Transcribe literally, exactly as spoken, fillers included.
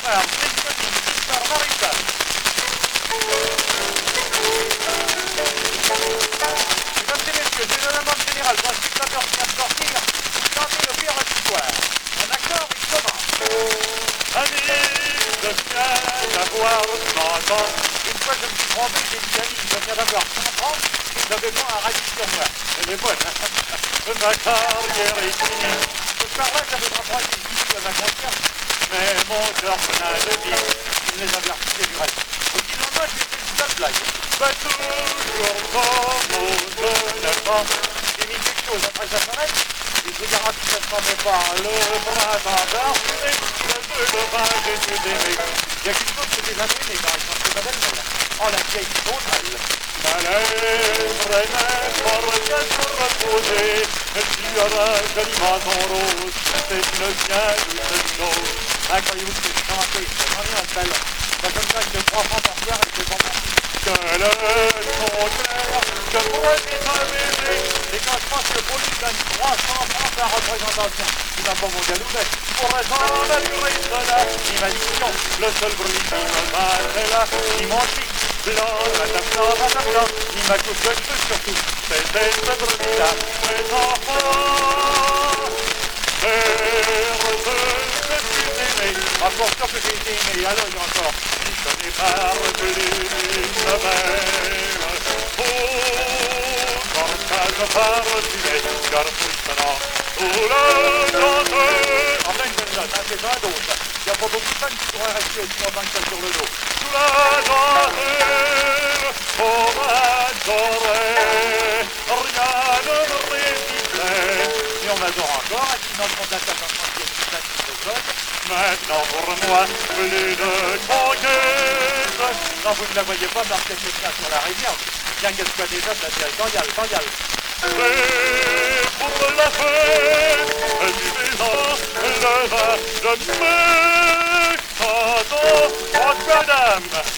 frère, Brittany, Victor, Marita. Mesdames et messieurs, c'est le demande générale d'un spectateur qui vient de sortir. Chantez le pire d'histoire. Un accord, il commence. Amis, je viens d'avoir cent ans. Une fois, je me suis trompé, j'ai dit amis, je viens d'avoir cent ans. J'avais pas un radis sur moi. Elle est bonne, hein. Ma carrière est finie. Ce soir-là, j'avais pas droit des bisous à ma conscience. Mais mon cœur plein de vie, il les avait refusés du reste. Au petit lendemain, j'ai fait une seule blague. Pas toujours comme au neuf. J'ai mis quelque chose après ça s'arrête. Et je vous garantis que ça ne s'en pas le bras d'endort. Et le peu de vin, j'ai dû aimer. Il y a quelque chose que j'ai jamais aimé quand ils sont très belles. Oh, la vieille sauterelle. Malèvre et même porte à se reposer. Sur un joli menton rose, c'est une bien douce chose. Ah, croyez-vous que c'est chanté, c'est vraiment un bel. Pas comme ça, que trois francs par soir, et c'est bon. Que le son clair, que pour être un bébé. Et quand je pense que pour lui, donne trois cents francs par représentation. Il n'a pas mon galounet. Pour être en la durée de la imagination, le seul bruit qui me bat, c'est là, il m'en chie. Blanc, blanc, blanc, blanc, il m'a couché le feu surtout. C'était ce bruit-là, mes enfants. Heureux que tu aimé. Encore sûr que j'ai été aimé, alors il y a encore. Si ce n'est pas revenu une mère. Oh, quand ça je pars du lait, car maintenant, sous le chanteur. En plein de note, hein, c'est un d'autre. Il n'y a pas beaucoup de femmes qui pourraient rester aussi longtemps que ça sur le dos. Sous la chanteur, oh m'adorer, rien ne me résistait. Et on m'adore encore, et puis notre fondateur en tranquille, c'est ça qui se donne. Maintenant pour moi, plus de conquête. Non, vous ne la voyez pas, mais c'est quelqu'un sur la rivière. Bien qu'elle soit déjà de la série Candial, Candial. C'est pour la fête du maison, le vin de mes chantons, madame.